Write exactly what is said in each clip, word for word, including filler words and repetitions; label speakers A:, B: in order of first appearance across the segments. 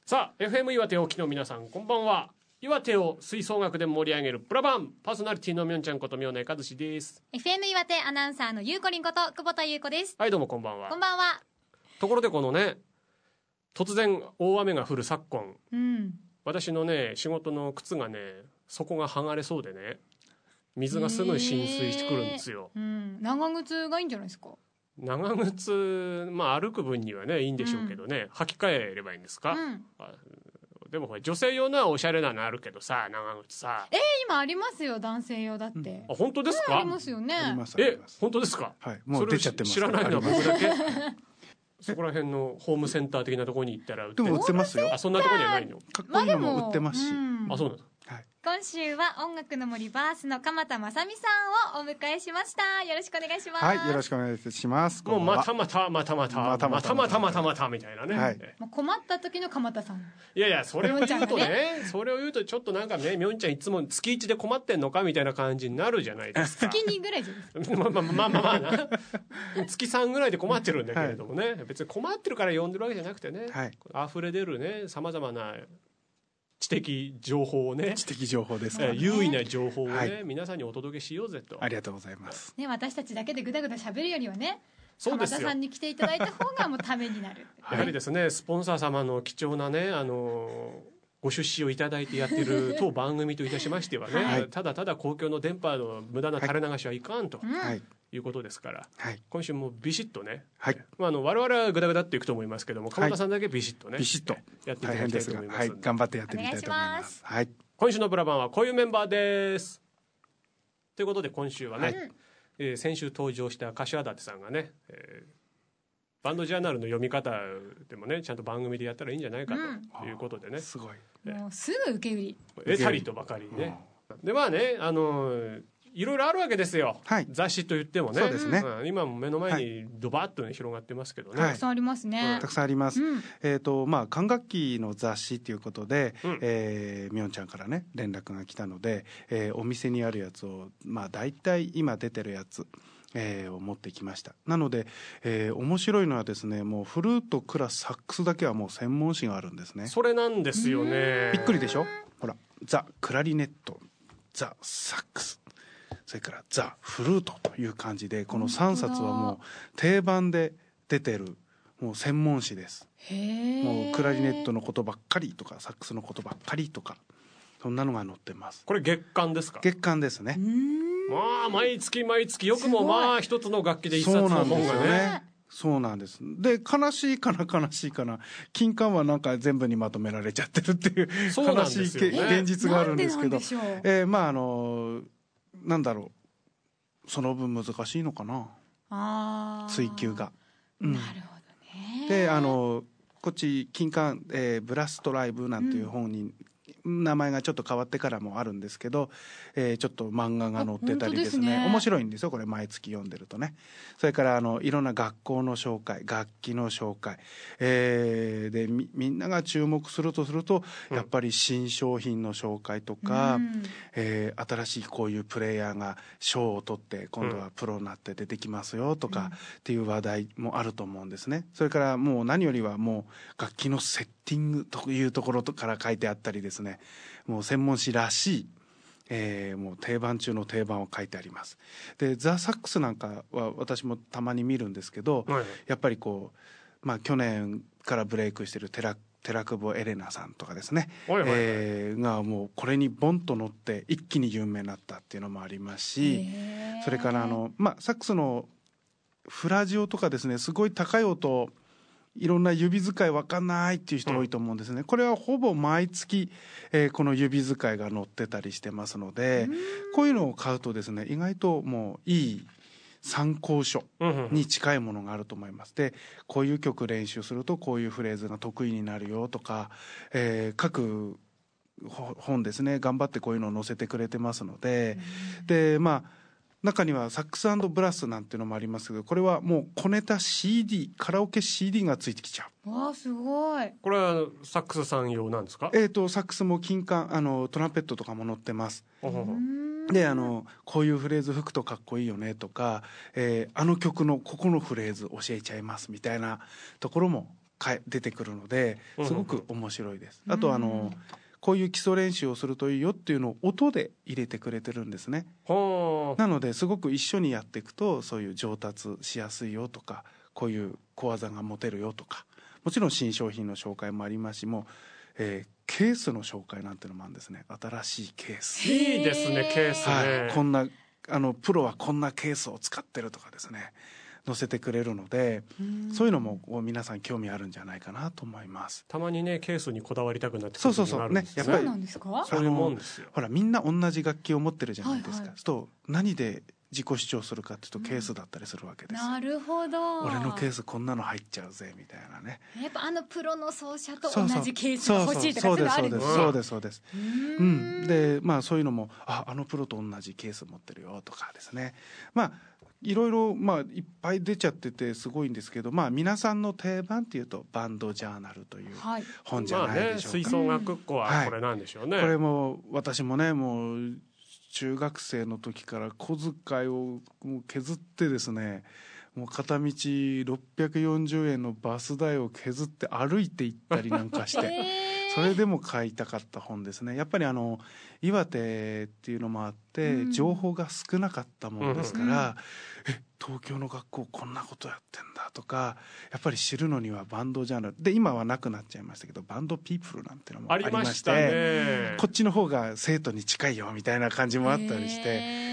A: さあ エフエム 岩手をお聞きの皆さんこんばんは。岩手を吹奏楽で盛り上げるプラバンパーソナリティのみょんちゃんことみょうねかずしです。
B: エフエム 岩手アナウンサーのゆうこりんこと久保田優子です。
A: はいどうもこんばんは。
B: こんばんは。
A: ところでこのね突然大雨が降る昨今、
B: うん、
A: 私のね仕事の靴がね底が剥がれそうでね水がすぐ浸水してくるんですよ、
B: うん、長靴がいいんじゃないですか。
A: 長靴まあ歩く分にはねいいんでしょうけどね、うん、履き替えればいいんですか、うん、でもこれ女性用のはおしゃれなのあるけどさ長靴さ
B: えー、今ありますよ男性用だって、うん、
A: あ本当ですか、
B: ありますよね。
A: え本当ですか。
C: はいもう出ちゃってます。
A: 知らないのは僕だけそこら辺のホームセンター的なところに行ったら売ってる。
C: でも売ってますよ。
A: あそんなところにはないの。
C: かっこいいのも売ってますし、
B: まあ、
A: あそうなんです。
C: はい、
B: 今週は音楽の森バースの鎌田正美さんをお迎えしました。よろしくお願いします。
C: はいよろしくお願いします。
A: もうまたまたまたまたまたまたまたまたまたみたいなね、はい、
B: もう困った時の鎌田さん。
A: いやいやそれを言うとねそれを言うとちょっとなんかねみょんちゃんいつも月一で困ってんのかみたいな感じになるじゃないですか。
B: 月にぐらいじゃないですか。
A: まあまあまあまあまあな月さんぐらいで困ってるんだけれどもね、はい、別に困ってるから呼んでるわけじゃなくてね、はい、溢れ出るねさまざまな知的情報をね
C: 知的情報ですから、ね、
A: 有意な情報をね、はい、皆さんにお届けしようぜと。
C: ありがとうございます、
B: ね、私たちだけでぐだぐだ喋るよりはね
A: そうですよ
B: 鎌田さんに来ていただいた方がもうためになる
A: やはりですねスポンサー様の貴重なねあのご出資をいただいてやっている当番組といたしましてはね、はい、ただただ公共の電波の無駄な垂れ流しはいかんと、はいいうことですから、はい、今週もビシッとね、はいまあ、あの我々はグダグダっていくと思いますけども鎌田さんだけビシッとね、
C: ビシッと
A: やっていただきたいと思います、
C: はい、頑張ってやってみたいと思います。はい、
A: 今週のブラバンはこういうメンバーですということで今週はね、はいえー、先週登場した柏舘さんがね、えー、バンドジャーナルの読み方でもねちゃんと番組でやったらいいんじゃないかということでね、うん、
C: すごい、
B: えー、もうすぐ受け売り
A: 得たりとばかりね、うん、でまあねあのーいろいろあるわけですよ、はい、雑誌といってもね。
C: そうですね、
A: うん、今も目の前にドバッと、ね、広がってますけどね、
B: はい、たくさんありますね、
C: うん、たくさんあります、うんえーとまあ、管楽器の雑誌ということで、うんえー、みょんちゃんからね連絡が来たので、えー、お店にあるやつを、まあ、大体今出てるやつえー、を持ってきました。なので、えー、面白いのはですねもうフルートクラスサックスだけはもう専門誌があるんですね。
A: それなんですよね。
C: びっくりでしょ。ほらザ・クラリネットザ・サックスそれからザ・フルートという感じでこのさんさつはもう定番で出てるもう専門誌です。
B: へ
C: もうクラリネットのことばっかりとかサックスのことばっかりとかそんなのが載ってます。
A: これ月刊ですか。
C: 月刊ですね。
A: まあ毎月毎月よくもまあ一つの楽器で一冊の本が ね,
C: そうなんですよね。そうなんです。で悲しいかな悲しいかな金刊はなんか全部にまとめられちゃってるっていう悲しい、ね、現実があるんですけど、えー、まああのなんだろうその分難しいのかなあ追求が、
B: うん、なるほどね。
C: であのこっち金刊、えー、ブラストライブなんていう本に、うん、名前がちょっと変わってからもあるんですけど、えー、ちょっと漫画が載ってたりですね、面白いんですよこれ毎月読んでるとね。それからあのいろんな学校の紹介楽器の紹介、えー、で み, みんなが注目するとすると、うん、やっぱり新商品の紹介とか、うんえー、新しいこういうプレイヤーが賞を取って今度はプロになって出てきますよとか、うん、っていう話題もあると思うんですね。それからもう何よりはもう楽器のセッティングというところから書いてあったりですねもう専門誌らしいえー、もう定番中の定番を書いてあります。でザ・サックスなんかは私もたまに見るんですけど、はい、やっぱりこう、まあ、去年からブレイクしてる寺寺久保エレナさんとかですね、はいはいはいえー、がもうこれにボンと乗って一気に有名になったっていうのもありますし、それからあの、まあ、サックスのフラジオとかですねすごい高い音いろんな指使いわかんないっていう人多いと思うんですね、うん、これはほぼ毎月、えー、この指使いが載ってたりしてますので、こういうのを買うとですね意外ともういい参考書に近いものがあると思います。でこういう曲練習するとこういうフレーズが得意になるよとか、えー、各本ですね頑張ってこういうのを載せてくれてますので、でまあ中にはサックス&ブラスなんていうのもありますけど、これはもう小ネタ シーディー カラオケ シーディー がついてきちゃう。
B: わあすごい。
A: これはサックスさん用なんですか。
C: えーとサックスも金管あのトランペットとかも載ってます。であのこういうフレーズ吹くとかっこいいよねとか、えー、あの曲のここのフレーズ教えちゃいますみたいなところもか出てくるのですごく面白いです。あとあのこういう基礎練習をするといいよっていうのを音で入れてくれてるんですね。なのですごく一緒にやっていくとそういう上達しやすいよとか、こういう小技が持てるよとか、もちろん新商品の紹介もありますし、もう、えー、ケースの紹介なんていうのもあるんですね。新しいケース。
A: いいですね、ケースね。
C: はい、こんなあのプロはこんなケースを使ってるとかですね、載せてくれるので、そういうのも皆さん興味あるんじゃないかなと思います。
A: たまにねケースにこだわりたくなってくる時があるんですよね。
B: そうなんですか。
A: そういうもんですよ。
C: ほらみんな同じ楽器を持ってるじゃないですか。
B: はいはい、
C: と何で自己主張するかっていうとケースだったりするわけです、
B: うん、なるほど。
C: 俺のケースこんなの入っちゃうぜみたいなね。
B: やっぱあのプロの奏者と同じケースが欲しいとかそういうのあるんですか。
C: そうですそうですそうです。うん、でまあそういうのもああのプロと同じケース持ってるよとかですね。まあいろいろまあいっぱい出ちゃっててすごいんですけど、まあ皆さんの定番っていうとバンドジャーナルという本じゃないでしょうか。まあね、
A: 吹奏楽校はこれなんでしょうね、
C: はい、これも私もねもう中学生の時から小遣いをもう削ってですね、もう片道ろっぴゃくよんじゅうえんのバス代を削って歩いて行ったりなんかして、えー、それでも買いたかった本ですね。やっぱりあの岩手っていうのもあって情報が少なかったものですから、うんうん、え東京の学校こんなことやってんだとか、やっぱり知るのにはバンドジャーナルで、今はなくなっちゃいましたけどバンドピープルなんてのもありまして、ね、こっちの方が生徒に近いよみたいな感じもあったりして、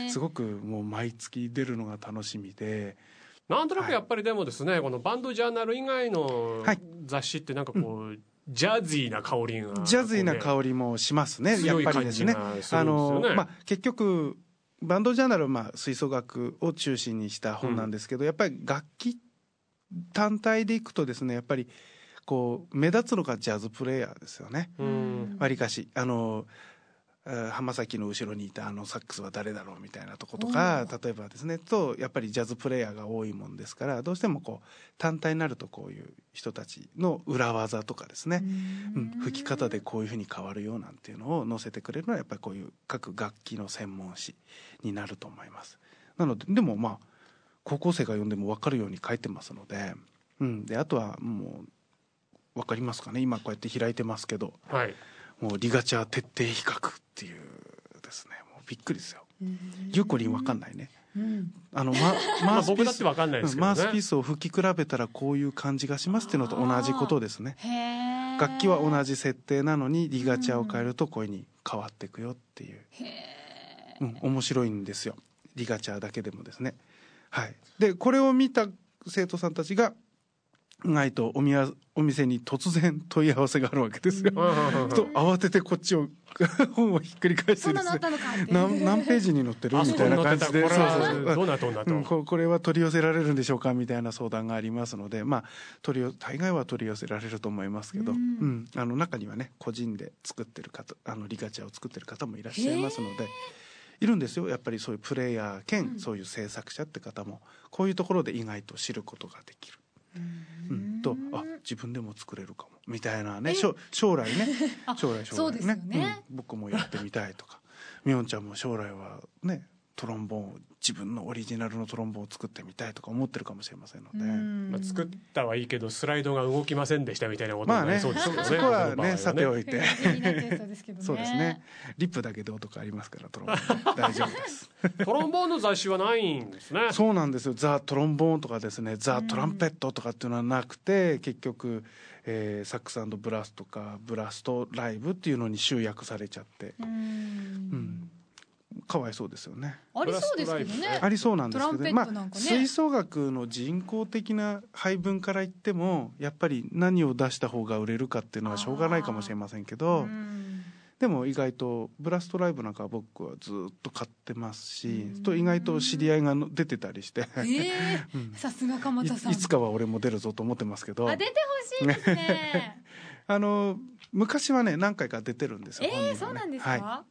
C: すごくもう毎月出るのが楽しみで、
A: なんとなくやっぱりでもですね、はい、このバンドジャーナル以外の雑誌ってなんかこう、はい、ジャズィーな香りが、ね、
C: ジャズィーな香りもしますね。やっぱりですね。あのまあ結局バンドジャーナルはまあ吹奏楽を中心にした本なんですけど、うん、やっぱり楽器単体でいくとですね、やっぱりこう目立つのがジャズプレイヤーですよね。わりかしあの浜崎の後ろにいたあのサックスは誰だろうみたいなとことか、例えばですねとやっぱりジャズプレイヤーが多いもんですから、どうしてもこう単体になるとこういう人たちの裏技とかですね、うん、吹き方でこういうふうに変わるよなんていうのを載せてくれるのはやっぱりこういう各楽器の専門誌になると思います。なのででもまあ高校生が読んでも分かるように書いてますので、うん、であとはもう分かりますかね、今こうやって開いてますけど、はい、もうリガチャー徹底比較っていうですね、もうびっくりですよ。ゆうこりん分かんないね、うん、あの マ, マウスピース僕だって分かんないですけどね、マウスピースを吹き比べたらこういう感じがしますっていうのと同じことですね。楽器は同じ設定なのにリガチャーを変えるとこういう風に変わっていくよっていう、うん、面白いんですよ、リガチャーだけでもですね。はい、でこれを見た生徒さんたちが意外と お, みやお店に突然問い合わせがあるわけですよ、うん、と慌ててこっちを本をひっくり返してですね、何, 何ページに載ってるみたいな感じで、そうそうどうなとんだと、うん、こ, これは取り寄せられるんでしょうかみたいな相談がありますので、まあ取り大概は取り寄せられると思いますけど、うんうん、あの中にはね個人で作ってる方、あのリガチャを作ってる方もいらっしゃいますので、いるんですよ。やっぱりそういうプレイヤー兼そういう制作者って方もこういうところで意外と知ることができる、うん、とあ自分でも作れるかもみたいなね、将来ね将来将来 ね, ね、うん、僕もやってみたいとかみおんちゃんも将来はねトロンボーンを自分のオリジナルのトロンボーンを作ってみたいとか思ってるかもしれませんので、
A: まあ、作ったはいいけどスライドが動きませんでしたみたいなことになりそうですよね。まあね、
C: そこはねさておいて
B: そう
C: ですね、リップだけどうとかありますからトロンボーン大丈夫です
A: トロンボーンの雑誌はないんですね。
C: そうなんですよ。ザ・トロンボーンとかですね、ザ・トランペットとかっていうのはなくて、結局、えー、サックス&ブラスとかブラストライブっていうのに集約されちゃって、うん、うんかわいそうですよね。
B: ありそうですけどね。
C: ありそうなんですけど、ね、
B: まあ
C: 吹奏楽の人工的な配分から言ってもやっぱり何を出した方が売れるかっていうのはしょうがないかもしれませんけど、でも意外とブラストライブなんかは僕はずっと買ってますし、と意外と知り合いが出てたりして、
B: えーうん、さすが鎌田さん
C: い, いつかは俺も出るぞと思ってますけど、
B: あ出てほしいですね
C: あの昔はね何回か出てるんですよ。
B: えーね、そうなんですか、
C: はい、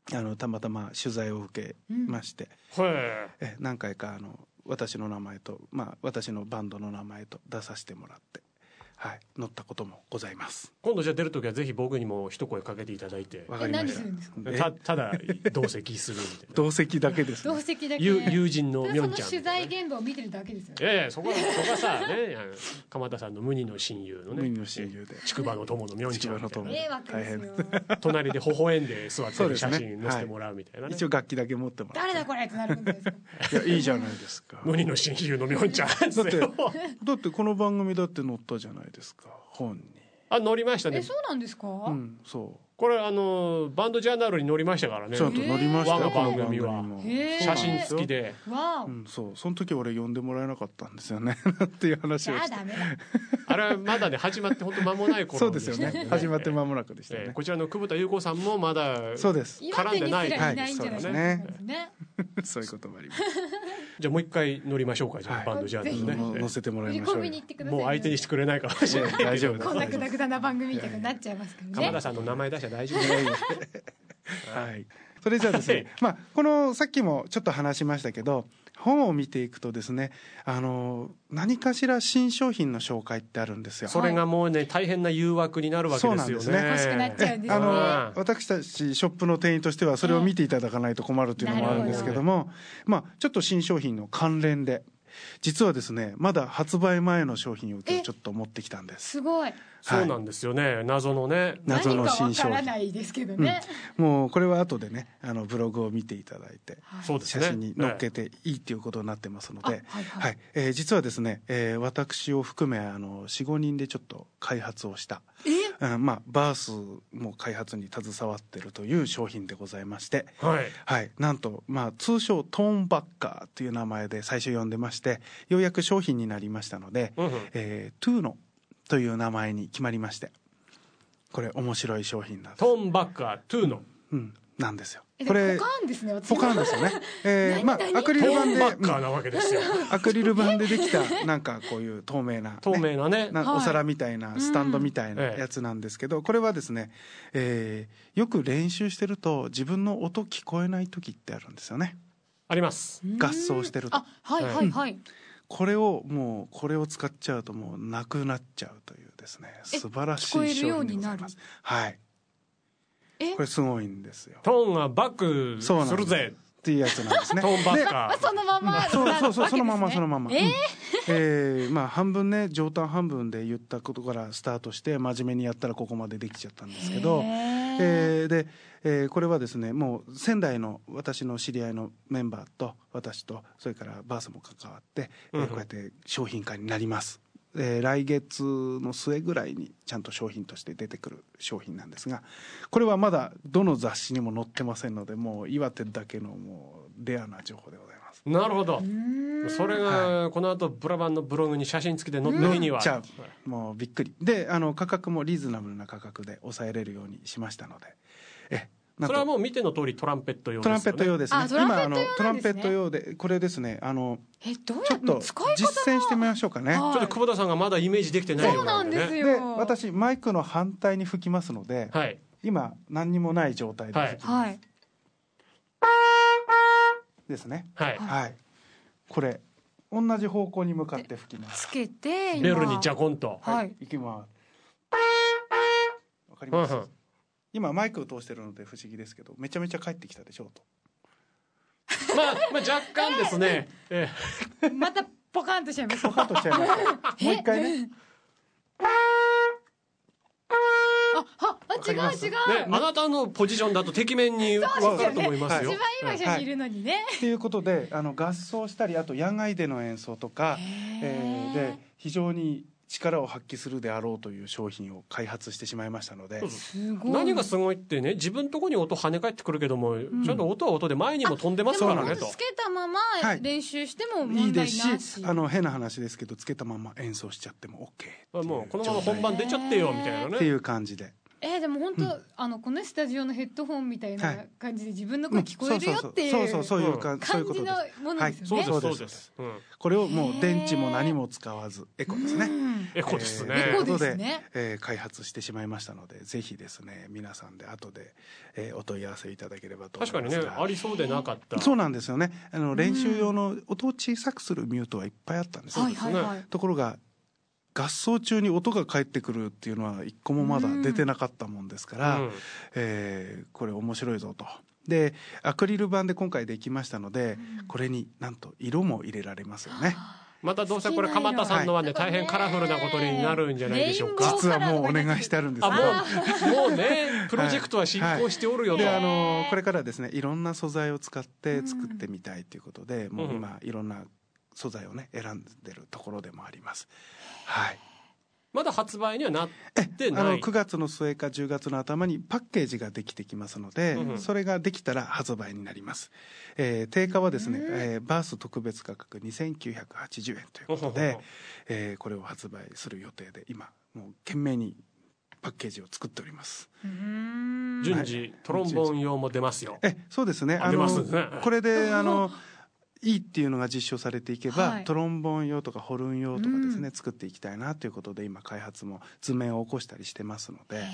C: あのたまたま取材を受けまして、うん、え何回かあの私の名前と、まあ、私のバンドの名前と出させてもらって、 はい、乗ったこともございます。
A: 今度じゃあ出るときはぜひ僕にも一声かけていただいて。
C: わかりました。
B: 何するんですか？
A: たただ同席するみたいな。
C: 同席だけです、ね。
B: 同席だけ。
A: 友友人のみょんちゃん、
B: その取材現場を見てるだけですよ、ね。
A: いやいやそこはそこはさね鎌田さんの無二の親友のね。
C: 無二の親友で。
A: 竹馬の友のみょんちゃんみたいな。
B: 迷惑ですよ。
A: 隣で微笑んで座ってる写真載せてもらうみたいな、ね
C: はい、一応楽器だけ持ってもらって。
B: 誰だこれってなるんですか。
C: いやいいじゃないですか。
A: 無二の親友のみょんちゃん。だ
C: ってだってこの番組だって載ったじゃないですか本に。
A: あ載りましたね。
B: えそうなんですか。
C: うん、そう。
A: これあのバンドジャーナルに載りましたからね。
C: ちゃんと載りましたよ。
A: 我が番組は写真付きで。
B: わ
C: うん、そうその時俺呼んでもらえなかったんですよねっていう話をして。
B: ダメだ。
A: あれはまだね始まって本当間もない頃
C: そうですよね。始まって間もなくでしたね。
A: えー、こちらの久保田裕子さんもまだ
C: そうです
A: 絡んでない。
B: はい、そうですね。
C: そういうこともあります。
A: じゃあもう一回乗りましょうか。じゃあ、はい、バンドジャーナルね。
C: 乗せてもらいましょう。
A: もう相手にしてくれないかもしれない。
C: 大丈夫です。
B: こんなグダグダな番組みたいになっちゃいますからね。
A: 鎌田さんの名前出しゃ大丈夫です。
C: はい、それじゃあですね、まあ、このさっきもちょっと話しましたけど本を見ていくとですねあの何かしら新商品の紹介ってあるんですよ。
A: それがもうね大変な誘惑になるわけですよね。
C: そうなんですね。
B: 欲しくなっちゃうんですね。あ
C: の私たちショップの店員としてはそれを見ていただかないと困るっていうのもあるんですけども、まあ、ちょっと新商品の関連で実はですねまだ発売前の商品を今日ちょっと持ってきたんです。
B: すごい。
A: そうなんですよね。謎のね
C: 謎の新商品。
B: 何かわからないですけどね、
C: うん、もうこれは後でねあのブログを見ていただいて、
A: はい、
C: 写真に載っけていいっていうことになってますので、はい
B: はいはい、
C: えー、実はですね、えー、私を含めあの よん,ご 人でちょっと開発をした、うんまあ、バースも開発に携わっているという商品でございまして、
A: はい
C: はい、なんと、まあ、通称トーンバッカーという名前で最初呼んでましてようやく商品になりましたので、うんうんえー、トゥーノという名前に決まりましてこれ面白い商品なんです。
A: トーンバッカートゥーノ、
C: うん、なんですよ。
B: これポカンですね。
C: ポカンですよね。えー、まあアクリル板で
A: トーンバッカーなわけですよ。
C: アクリル板でできたなんかこういう透明な、ね、
A: 透明なね
C: なお皿みたいなスタンドみたいなやつなんですけど、これはですね、えー、よく練習してると自分の音聞こえない時ってあるんですよね。
A: あります。
C: 合奏してると。
B: あ、はいはいはい。うん
C: これをもうこれを使っちゃうともうなくなっちゃうというですね素晴らしい商品でございます。はい。えこれすごいんですよ。
A: トーンがバックするぜ
C: っていうやつなんですね。
A: トーンバッカー。
B: そのまま。
C: そうそうそうそのままそのまま。えーえー、まあ半分ね上端半分で言ったことからスタートして真面目にやったらここまでできちゃったんですけど、えー、で、えー、これはですねもう仙台の私の知り合いのメンバーと私とそれからバースも関わって、うん、えー、こうやって商品化になります。えー、来月の末ぐらいにちゃんと商品として出てくる商品なんですがこれはまだどの雑誌にも載ってませんのでもう岩手だけのもうレアな情報でございます。
A: なるほど。それがこの後ブラバンのブログに写真付きで載った日には
C: 載っちゃう。もうびっくりであの価格もリーズナブルな価格で抑えれるようにしましたのでえ
A: それはもう見ての通りトランペット用ですよね。
C: トランペット用ですね。
B: あ、トランペット用なんですね。
C: 今あのトランペット用でこれですねあの
B: えどうや
C: ちょっと実践してみましょうかね。
A: ちょっと久保田さんがまだイメージできてないようなんでね。
B: そうなんですよ。
C: で私マイクの反対に吹きますので、はい、今何にもない状態で吹きます、はい、ですね。はい、はい、これ同じ方向に向かって吹きます。
B: つけて
A: ベルにジャコンと、
C: はい、いきます。わかります、うんうん、今マイクを通してるので不思議ですけどめちゃめちゃ帰ってきたでしょうと
A: まあ、まあ若干ですね、え
B: え、またポカンとしちゃいます。
C: ポカンとしちゃいますもう一回ね
B: あ、あ、違う違う、ね、
A: あなたのポジションだとてきめんに分かると思いますよ。
B: 一番いい場所にいるのにね。
C: ということであの合奏したりあと野外での演奏とか、えー、で非常に力を発揮するであろうという商品を開発してしまいましたので、
B: すごい。
A: 何がすごいってね自分のところに音跳ね返ってくるけども、うん、ちゃんと音は音で前にも飛んでますからねと。
B: つけたまま練習しても問題なし、
C: はい、いいですしあの変な話ですけどつけたまま演奏しちゃっても OK
A: もうこのまま本番出ちゃってよみたいなね
C: っていう感じで。
B: えー、でも本当、うん、あのこのスタジオのヘッドホンみたいな感じで自分の声聞こえるよっていう感じのものですよね。
A: そうですそうです、うん、
C: これをもう電池も何も使わずエコですね、うん、
A: エコですね、
C: えー、エコですね、えー、開発してしまいましたのでぜひですね皆さんで後で、えー、お問い合わせいただければと思いますが。
A: 確かにねありそうでなかった。
C: そうなんですよね。あの練習用の音を小さくするミュートはいっぱいあったんですよ、はいはいはい、ところが合奏中に音が返ってくるっていうのは一個もまだ出てなかったもんですから、うん、えー、これ面白いぞと。でアクリル板で今回できましたので、うん、これになんと色も入れられますよね。
A: またどうせこれ鎌田さんのはね、大変カラフルなことになるんじゃないでしょうか。
C: 実はもうお願いしてあるんですけど、
A: あもう、もうねプロジェクトは進行しておるよと、
C: はいはい、であのこれからですねいろんな素材を使って作ってみたいということで、うん、もう今いろんな素材をね選んでるところでもあります。はい。
A: まだ発売にはなってない。
C: あのくがつの末かじゅうがつの頭にパッケージができてきますので、うん、それができたら発売になります。えー、定価はですね、えー、バース特別価格にせんきゅうひゃくはちじゅうえんということで、えー、これを発売する予定で今もう懸命にパッケージを作っております。
A: 順次トロンボーン用も出ますよ。
C: えそうですね。あのこれであのいいっていうのが実証されていけば、はい、トロンボーン用とかホルン用とかですね、うん、作っていきたいなということで今開発も図面を起こしたりしてますので、はい、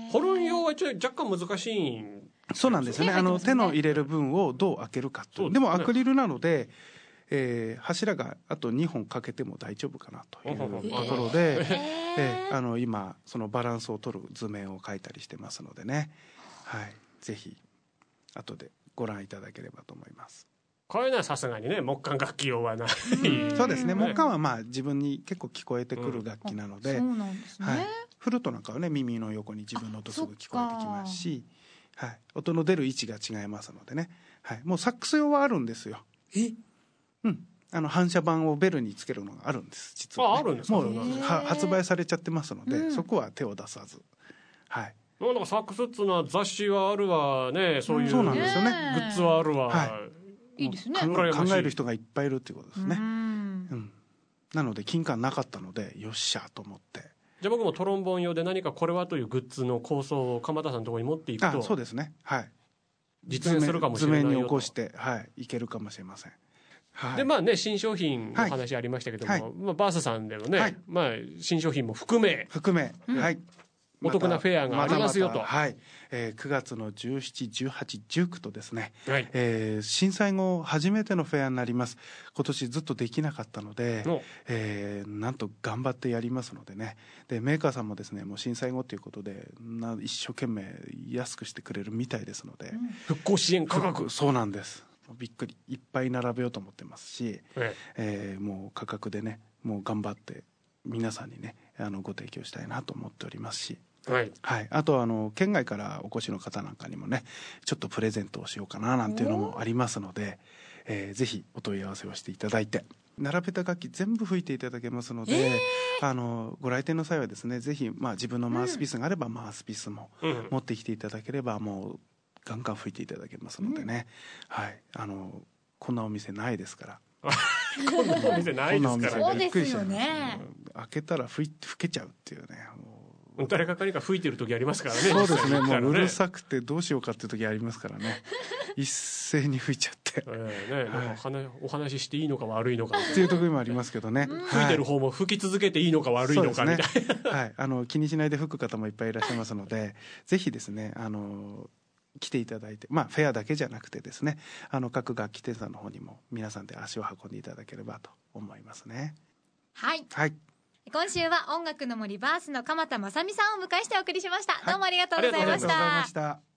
A: ホルン用は若干難しいん
C: そうなんですよね。あの手の入れる分をどう開けるかと、でもアクリルなので、えー、柱があとにほんかけても大丈夫かなというところで、えー、あの今そのバランスを取る図面を描いたりしてますのでね、はい、ぜひ後でご覧いただければと思います。
A: こういうのはさすがにね木管楽器用はない
C: そうですね。木管はまあ自分に結構聞こえてくる楽器なので、
B: そうなんですね、
C: はい、フルートなんかはね耳の横に自分の音すぐ聞こえてきますし、はい、音の出る位置が違いますのでね、はい、もうサックス用はあるんですよ。
A: え
C: うんあの反射板をベルにつけるのがあるんです実は、ね、
A: ああるんですか。
C: もうは発売されちゃってますので、うん、そこは手を出さず、はい、
A: なんかサックスっつうのは雑誌はあるわね、そういう、
C: そうなんですよね、
A: グッズはあるわ、
C: はい
B: いいですね。
C: 考える人がいっぱいいるっていうことですね。うん、うん、なので金管なかったのでよっしゃと思って、
A: じゃあ僕もトロンボーン用で何かこれはというグッズの構想を鎌田さんのところに持っていくと、
C: あそうですね、はい、
A: 実現するかもしれないよと
C: 図面に起こして、はい、いけるかもしれません。はい、
A: でまあね新商品の話ありましたけども、はいまあ、バースさんでのね、はいまあ、新商品も含め
C: 含め、うん、はい
A: お得なフェアがありますよと、
C: またまた、はいえー、くがつのじゅうしち、じゅうはち、じゅうくとですね、はいえー、震災後初めてのフェアになります。今年ずっとできなかったので、えー、なんと頑張ってやりますのでね、でメーカーさんもですねもう震災後ということでな一生懸命安くしてくれるみたいですので、うん、
A: 復興支援価格
C: そうなんです。びっくりいっぱい並べようと思ってますし、えええー、もう価格でねもう頑張って皆さんにねあのご提供したいなと思っておりますし、はいはい、あとはあの県外からお越しの方なんかにもねちょっとプレゼントをしようかななんていうのもありますので、えー、ぜひお問い合わせをしていただいて並べた楽器全部吹いていただけますので、えー、あのご来店の際はですねぜひ、まあ、自分のマウスピースがあればマウスピースも持ってきていただければもうガンガン吹いていただけますのでね、うん、はいあのこんなお店ないですから
A: こんなお店ないですから
B: そうですよね。
C: 開けたら吹い吹けちゃうっていうね
A: もう誰か何か吹いてる時ありますからね。
C: そうですねもううるさくてどうしようかっていう時ありますからね一斉に吹いちゃって、えーねなんかはい、お話ししていいのか悪いのかっていう時もありますけどね、
A: 吹いてる方も吹き続けていいのか悪いのかみたいな、
C: ねはい、あの気にしないで吹く方もいっぱいいらっしゃいますのでぜひですねあの来ていただいて、まあフェアだけじゃなくてですねあの各楽器店さんの方にも皆さんで足を運んでいただければと思いますね。
B: はい、
C: はい、
B: 今週は音楽の森バースの鎌田正美さんをお迎えしてお送りしました、はい、どうもありがとうございました。